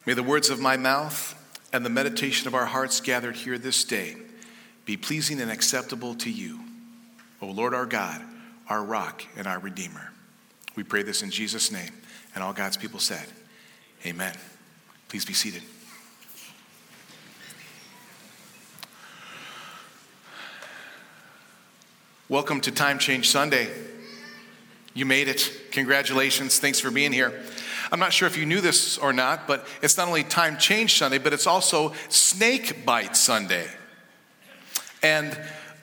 May the words of my mouth and the meditation of our hearts gathered here this day be pleasing and acceptable to you, O Lord our God, our rock and our Redeemer. We pray this in Jesus' name, and all God's people said, amen. Please be seated. Welcome to Time Change Sunday. You made it. Congratulations. Thanks for being here. I'm not sure if you knew this or not, but it's not only Time Change Sunday, but it's also Snake Bite Sunday. And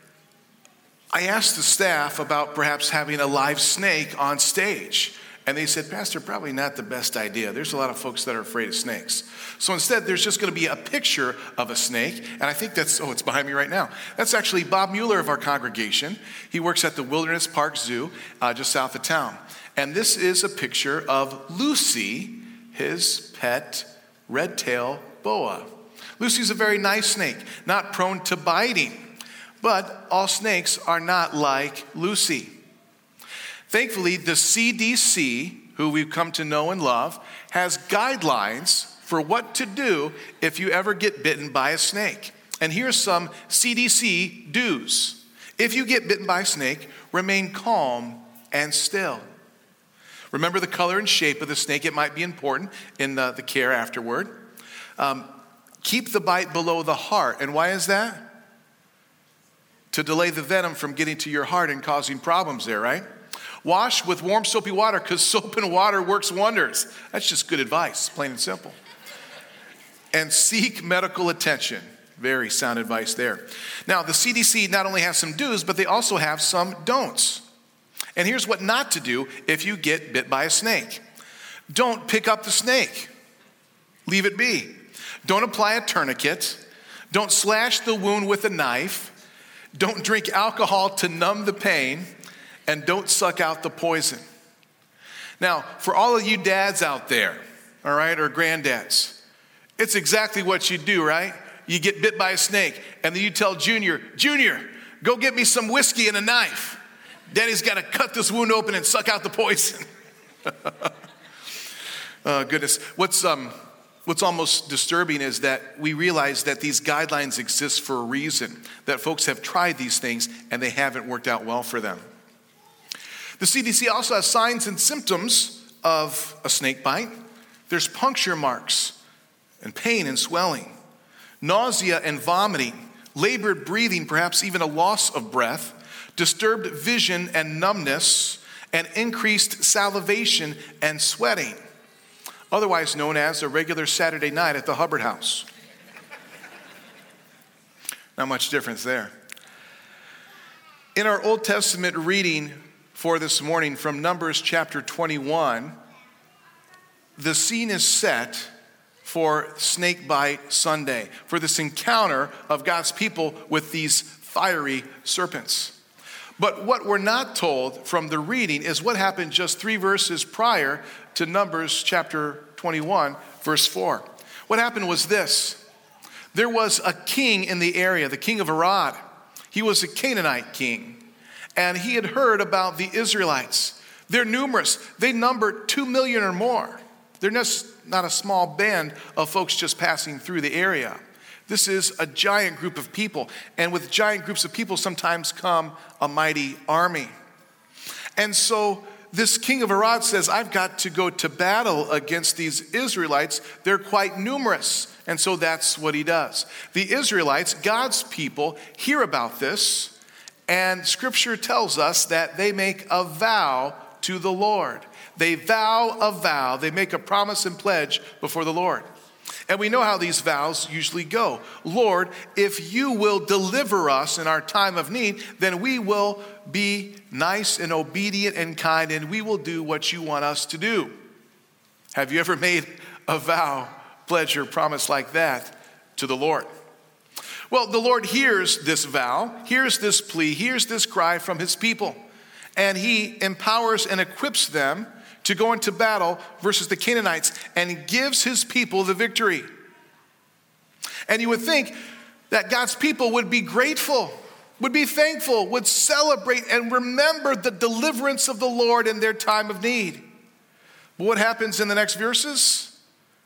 I asked the staff about perhaps having a live snake on stage. And they said, Pastor, probably not the best idea. There's a lot of folks that are afraid of snakes. So instead, there's just going to be a picture of a snake. And I think it's behind me right now. That's actually Bob Mueller of our congregation. He works at the Wilderness Park Zoo just south of town. And this is a picture of Lucy, his pet red-tailed boa. Lucy's a very nice snake, not prone to biting. But all snakes are not like Lucy. Thankfully, the CDC, who we've come to know and love, has guidelines for what to do if you ever get bitten by a snake. And here's some CDC do's. If you get bitten by a snake, remain calm and still. Remember the color and shape of the snake. It might be important in the care afterward. Keep the bite below the heart. And why is that? To delay the venom from getting to your heart and causing problems there, right? Wash with warm soapy water because soap and water works wonders. That's just good advice, plain and simple. And seek medical attention. Very sound advice there. Now, the CDC not only has some do's, but they also have some don'ts. And here's what not to do if you get bit by a snake. Don't pick up the snake. Leave it be. Don't apply a tourniquet. Don't slash the wound with a knife. Don't drink alcohol to numb the pain. And don't suck out the poison. Now, for all of you dads out there, all right, or granddads, it's exactly what you do, right? You get bit by a snake, and then you tell Junior, go get me some whiskey and a knife. Daddy's got to cut this wound open and suck out the poison. Oh, goodness. What's almost disturbing is that we realize that these guidelines exist for a reason, that folks have tried these things and they haven't worked out well for them. The CDC also has signs and symptoms of a snake bite. There's puncture marks and pain and swelling, nausea and vomiting, labored breathing, perhaps even a loss of breath, disturbed vision and numbness, and increased salivation and sweating, otherwise known as a regular Saturday night at the Hubbard House. Not much difference there. In our Old Testament reading for this morning from Numbers chapter 21, the scene is set for Snake Bite Sunday, for this encounter of God's people with these fiery serpents. But what we're not told from the reading is what happened just 3 verses prior to Numbers chapter 21, verse 4. What happened was this. There was a king in the area, the king of Arad. He was a Canaanite king, and he had heard about the Israelites. They're numerous. They number 2 million or more. They're just not a small band of folks just passing through the area. This is a giant group of people. And with giant groups of people sometimes come a mighty army. And so this king of Arad says, I've got to go to battle against these Israelites. They're quite numerous. And so that's what he does. The Israelites, God's people, hear about this. And scripture tells us that they make a vow to the Lord. They vow a vow. They make a promise and pledge before the Lord. And we know how these vows usually go. Lord, if you will deliver us in our time of need, then we will be nice and obedient and kind, and we will do what you want us to do. Have you ever made a vow, pledge, or promise like that to the Lord? Well, the Lord hears this vow, hears this plea, hears this cry from his people, and he empowers and equips them to go into battle versus the Canaanites and gives his people the victory. And you would think that God's people would be grateful, would be thankful, would celebrate and remember the deliverance of the Lord in their time of need. But what happens in the next verses?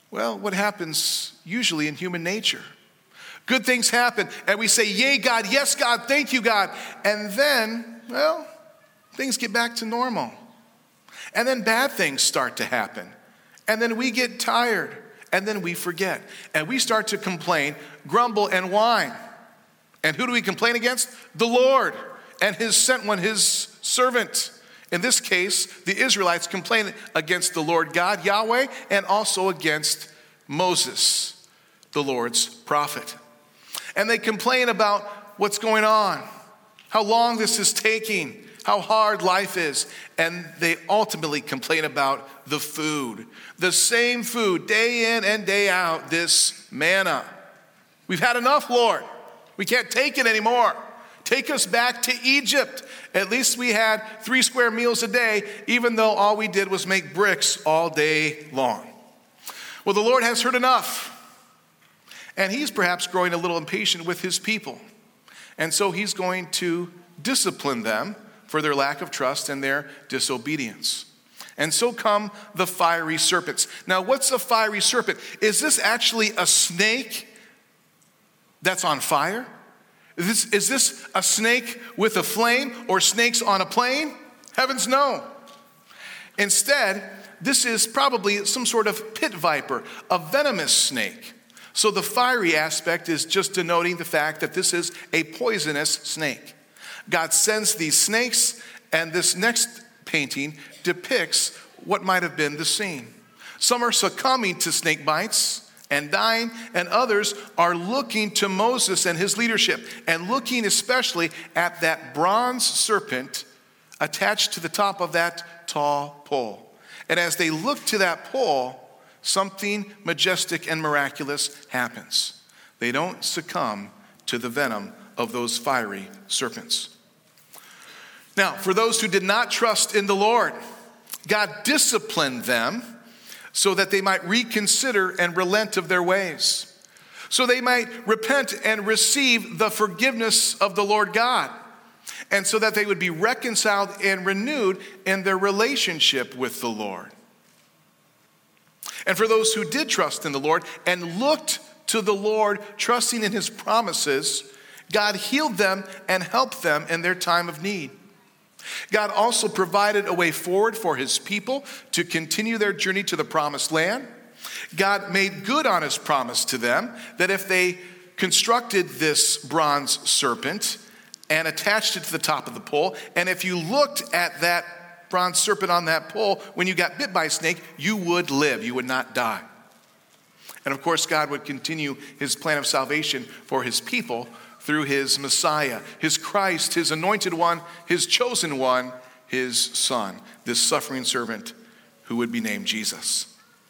Well, what happens usually in human nature? Good things happen, and we say, yay, God, yes, God, thank you, God. And then, well, things get back to normal. And then bad things start to happen. And then we get tired, and then we forget. And we start to complain, grumble, and whine. And who do we complain against? The Lord and his sent one, his servant. In this case, the Israelites complained against the Lord God, Yahweh, and also against Moses, the Lord's prophet. And they complain about what's going on, how long this is taking, how hard life is. And they ultimately complain about the food, the same food day in and day out, this manna. We've had enough, Lord. We can't take it anymore. Take us back to Egypt. At least we had 3 square meals a day, even though all we did was make bricks all day long. Well, the Lord has heard enough. And he's perhaps growing a little impatient with his people. And so he's going to discipline them for their lack of trust and their disobedience. And so come the fiery serpents. Now, what's a fiery serpent? Is this actually a snake that's on fire? Is this a snake with a flame or snakes on a plane? Heavens no. Instead, this is probably some sort of pit viper, a venomous snake. So the fiery aspect is just denoting the fact that this is a poisonous snake. God sends these snakes, and this next painting depicts what might have been the scene. Some are succumbing to snake bites and dying, and others are looking to Moses and his leadership, and looking especially at that bronze serpent attached to the top of that tall pole. And as they look to that pole, something majestic and miraculous happens. They don't succumb to the venom of those fiery serpents. Now, for those who did not trust in the Lord, God disciplined them so that they might reconsider and relent of their ways, so they might repent and receive the forgiveness of the Lord God, and so that they would be reconciled and renewed in their relationship with the Lord. And for those who did trust in the Lord and looked to the Lord, trusting in his promises, God healed them and helped them in their time of need. God also provided a way forward for his people to continue their journey to the promised land. God made good on his promise to them that if they constructed this bronze serpent and attached it to the top of the pole, and if you looked at that bronze serpent on that pole, when you got bit by a snake, you would live, you would not die. And of course, God would continue his plan of salvation for his people through his Messiah, his Christ, his anointed one, his chosen one, his son, this suffering servant who would be named Jesus.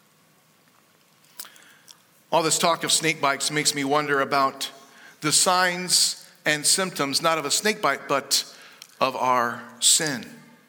All this talk of snake bites makes me wonder about the signs and symptoms, not of a snake bite, but of our sin.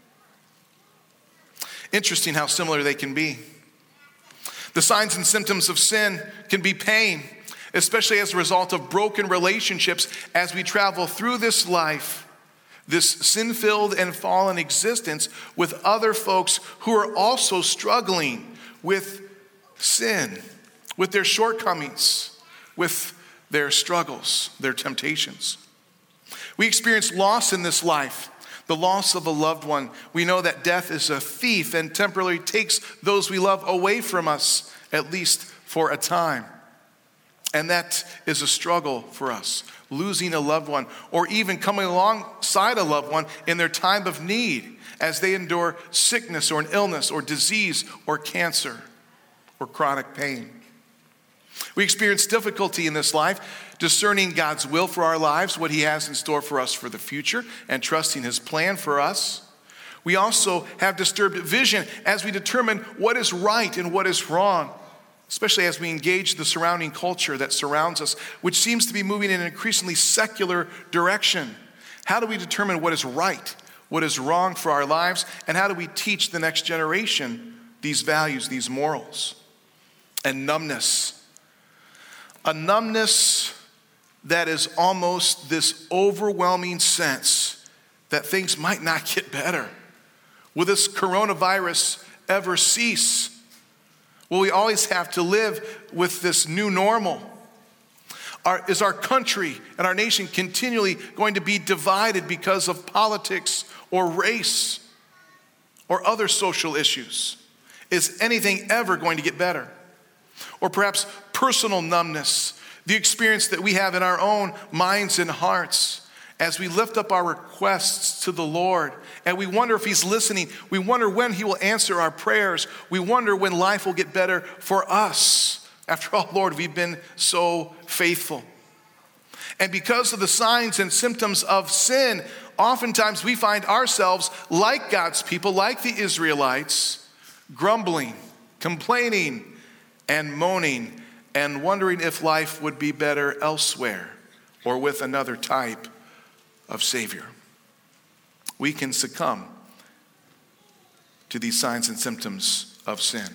Interesting how similar they can be. The signs and symptoms of sin can be pain, especially as a result of broken relationships as we travel through this life, this sin-filled and fallen existence with other folks who are also struggling with sin, with their shortcomings, with their struggles, their temptations. We experience loss in this life, the loss of a loved one. We know that death is a thief and temporarily takes those we love away from us, at least for a time. And that is a struggle for us, losing a loved one, or even coming alongside a loved one in their time of need as they endure sickness or an illness or disease or cancer or chronic pain. We experience difficulty in this life discerning God's will for our lives, what he has in store for us for the future, and trusting his plan for us. We also have disturbed vision as we determine what is right and what is wrong, especially as we engage the surrounding culture that surrounds us, which seems to be moving in an increasingly secular direction. How do we determine what is right, what is wrong for our lives, and how do we teach the next generation these values, these morals? And numbness. A numbness that is almost this overwhelming sense that things might not get better. Will this coronavirus ever cease? Will we always have to live with this new normal? Is our country and our nation continually going to be divided because of politics or race or other social issues? Is anything ever going to get better? Or perhaps personal numbness, the experience that we have in our own minds and hearts as we lift up our requests to the Lord, and we wonder if he's listening. We wonder when he will answer our prayers. We wonder when life will get better for us. After all, Lord, we've been so faithful. And because of the signs and symptoms of sin, oftentimes we find ourselves like God's people, like the Israelites, grumbling, complaining, and moaning, and wondering if life would be better elsewhere or with another type of Savior. We can succumb to these signs and symptoms of sin.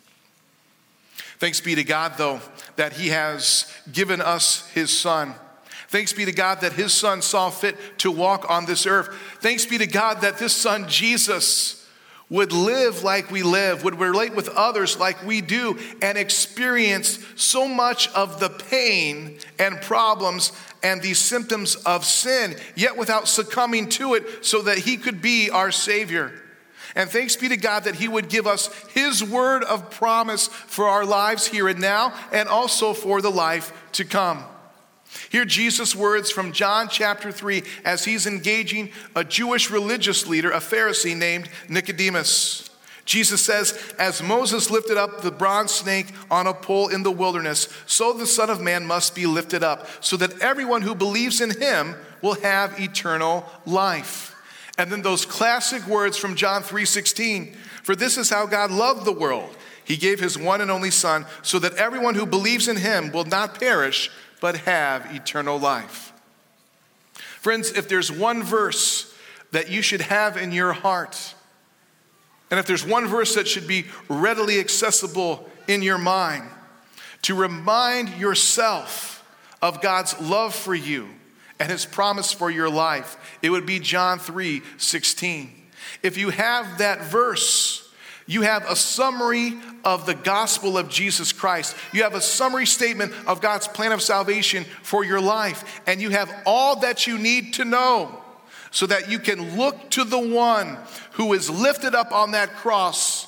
Thanks be to God, though, that he has given us his Son. Thanks be to God that his Son saw fit to walk on this earth. Thanks be to God that this Son, Jesus, would live like we live, would relate with others like we do, and experience so much of the pain and problems and these symptoms of sin, yet without succumbing to it, so that he could be our Savior. And thanks be to God that he would give us his word of promise for our lives here and now, and also for the life to come. Hear Jesus' words from John chapter 3 as he's engaging a Jewish religious leader, a Pharisee named Nicodemus. Jesus says, "As Moses lifted up the bronze snake on a pole in the wilderness, so the Son of Man must be lifted up, so that everyone who believes in him will have eternal life." And then those classic words from John 3:16, "For this is how God loved the world. He gave his one and only Son, so that everyone who believes in him will not perish, but have eternal life." Friends, if there's one verse that you should have in your heart, and if there's one verse that should be readily accessible in your mind, to remind yourself of God's love for you and his promise for your life, it would be John 3:16. If you have that verse, you have a summary of the gospel of Jesus Christ. You have a summary statement of God's plan of salvation for your life. And you have all that you need to know so that you can look to the one who is lifted up on that cross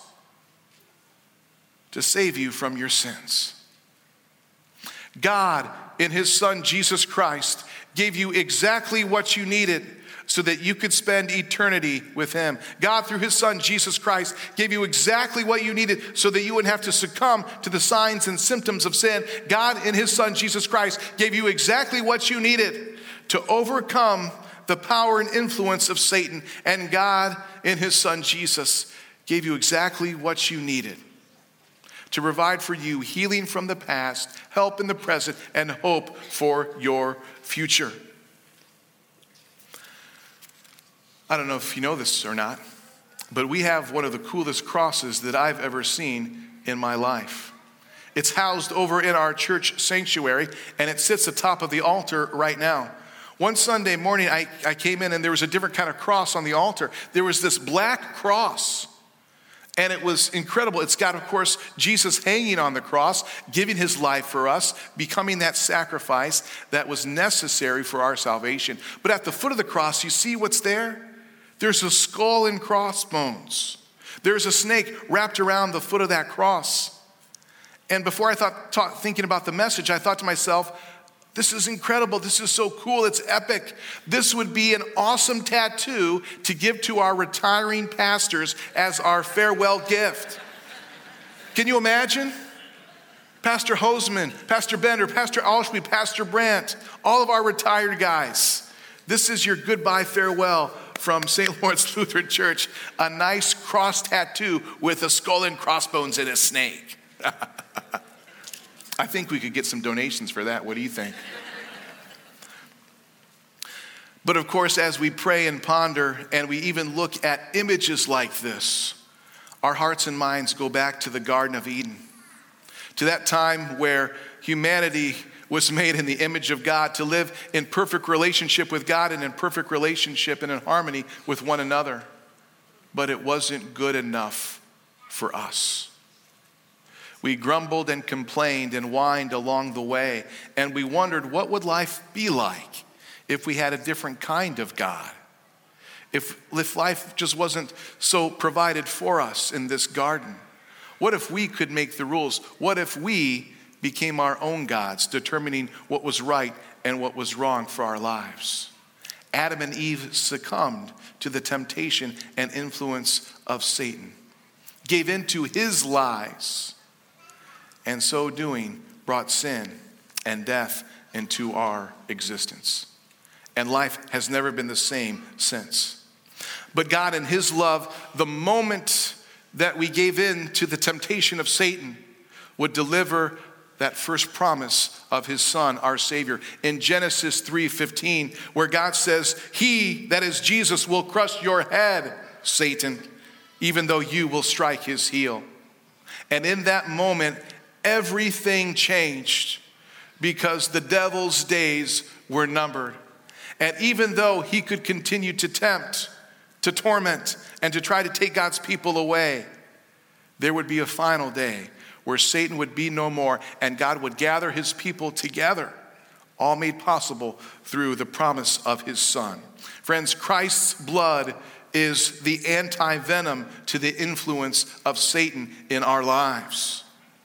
to save you from your sins. God, in his Son, Jesus Christ, gave you exactly what you needed so that you could spend eternity with him. God, through his Son, Jesus Christ, gave you exactly what you needed so that you wouldn't have to succumb to the signs and symptoms of sin. God, in his Son, Jesus Christ, gave you exactly what you needed to overcome the power and influence of Satan. And God, in his Son, Jesus, gave you exactly what you needed to provide for you healing from the past, help in the present, and hope for your future. I don't know if you know this or not, but we have one of the coolest crosses that I've ever seen in my life. It's housed over in our church sanctuary, and it sits atop of the altar right now. One Sunday morning, I came in, and there was a different kind of cross on the altar. There was this black cross, and it was incredible. It's got, of course, Jesus hanging on the cross, giving his life for us, becoming that sacrifice that was necessary for our salvation. But at the foot of the cross, you see what's there? There's a skull and crossbones. There's a snake wrapped around the foot of that cross. And before I thinking about the message, I thought to myself, this is incredible. This is so cool. It's epic. This would be an awesome tattoo to give to our retiring pastors as our farewell gift. Can you imagine? Pastor Hoseman, Pastor Bender, Pastor Alshby, Pastor Brandt, all of our retired guys. This is your goodbye farewell from St. Lawrence Lutheran Church. A nice cross tattoo with a skull and crossbones and a snake. I think we could get some donations for that. What do you think? But of course, as we pray and ponder, and we even look at images like this, our hearts and minds go back to the Garden of Eden, to that time where humanity was made in the image of God, to live in perfect relationship with God and in perfect relationship and in harmony with one another. But it wasn't good enough for us. We grumbled and complained and whined along the way, and we wondered what would life be like if we had a different kind of God. If life just wasn't so provided for us in this garden. What if we could make the rules? What if we became our own gods, determining what was right and what was wrong for our lives? Adam and Eve succumbed to the temptation and influence of Satan, gave in to his lies, and so doing brought sin and death into our existence. And life has never been the same since. But God in his love, the moment that we gave in to the temptation of Satan, would deliver that first promise of his Son, our Savior, in Genesis 3:15, where God says, "He, that is Jesus, will crush your head, Satan, even though you will strike his heel." And in that moment, everything changed, because the devil's days were numbered. And even though he could continue to tempt, to torment, and to try to take God's people away, there would be a final day where Satan would be no more, and God would gather his people together, all made possible through the promise of his Son. Friends, Christ's blood is the anti-venom to the influence of Satan in our lives.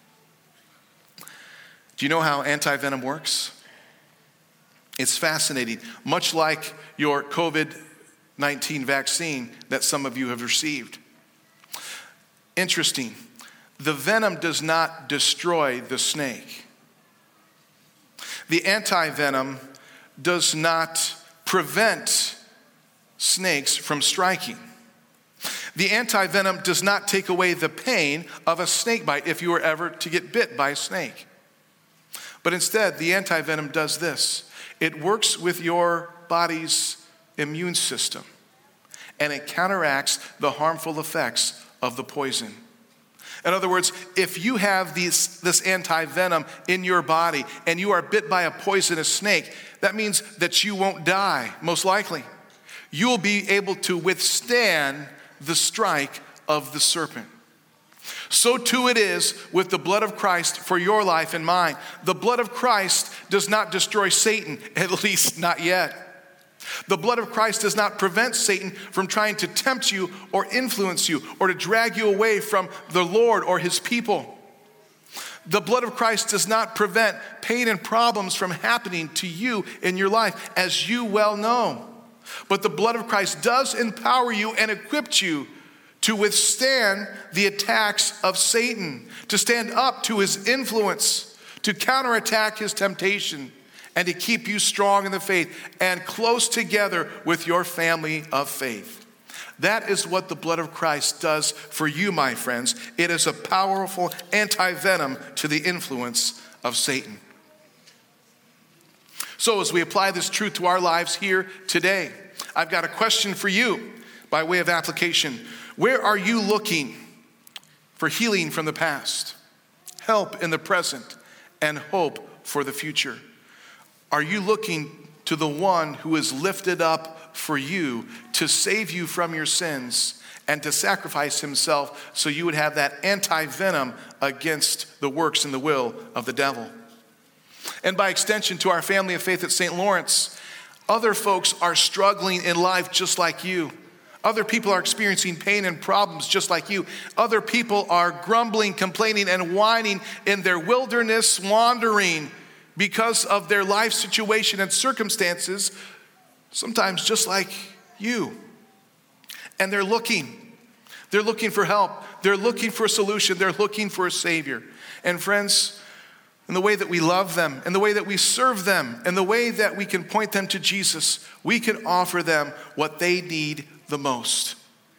Do you know how anti-venom works? It's fascinating. Much like your COVID-19 vaccine that some of you have received. Interesting. The venom does not destroy the snake. The anti-venom does not prevent snakes from striking. The anti-venom does not take away the pain of a snake bite if you were ever to get bit by a snake. But instead, the anti-venom does this. It works with your body's immune system, and it counteracts the harmful effects of the poison. In other words, if you have this anti-venom in your body and you are bit by a poisonous snake, that means that you won't die, most likely. You will be able to withstand the strike of the serpent. So too it is with the blood of Christ for your life and mine. The blood of Christ does not destroy Satan, at least not yet. The blood of Christ does not prevent Satan from trying to tempt you or influence you or to drag you away from the Lord or his people. The blood of Christ does not prevent pain and problems from happening to you in your life, as you well know. But the blood of Christ does empower you and equip you to withstand the attacks of Satan, to stand up to his influence, to counterattack his temptation, and to keep you strong in the faith and close together with your family of faith. That is what the blood of Christ does for you, my friends. It is a powerful anti-venom to the influence of Satan. So as we apply this truth to our lives here today, I've got a question for you by way of application. Where are you looking for healing from the past, help in the present, and hope for the future? Are you looking to the one who is lifted up for you to save you from your sins and to sacrifice himself so you would have that anti-venom against the works and the will of the devil? And by extension to our family of faith at St. Lawrence, other folks are struggling in life just like you. Other people are experiencing pain and problems just like you. Other people are grumbling, complaining, and whining in their wilderness wandering because of their life situation and circumstances, sometimes just like you. And they're looking for help. They're looking for a solution. They're looking for a Savior. And friends, in the way that we love them, in the way that we serve them, in the way that we can point them to Jesus, we can offer them what they need the most.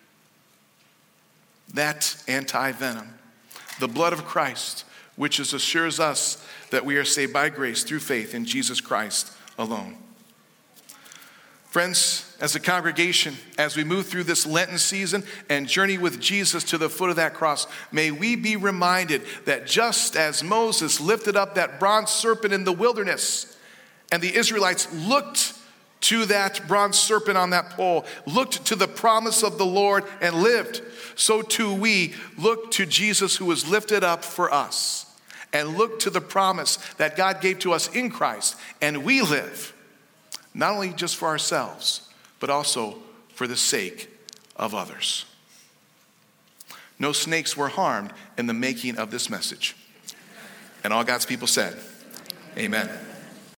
That anti-venom, the blood of Christ, which assures us that we are saved by grace through faith in Jesus Christ alone. Friends, as a congregation, as we move through this Lenten season and journey with Jesus to the foot of that cross, may we be reminded that just as Moses lifted up that bronze serpent in the wilderness and the Israelites looked to that bronze serpent on that pole, looked to the promise of the Lord and lived, so too we look to Jesus who was lifted up for us and look to the promise that God gave to us in Christ, and we live not only just for ourselves, but also for the sake of others. No snakes were harmed in the making of this message. And all God's people said, amen.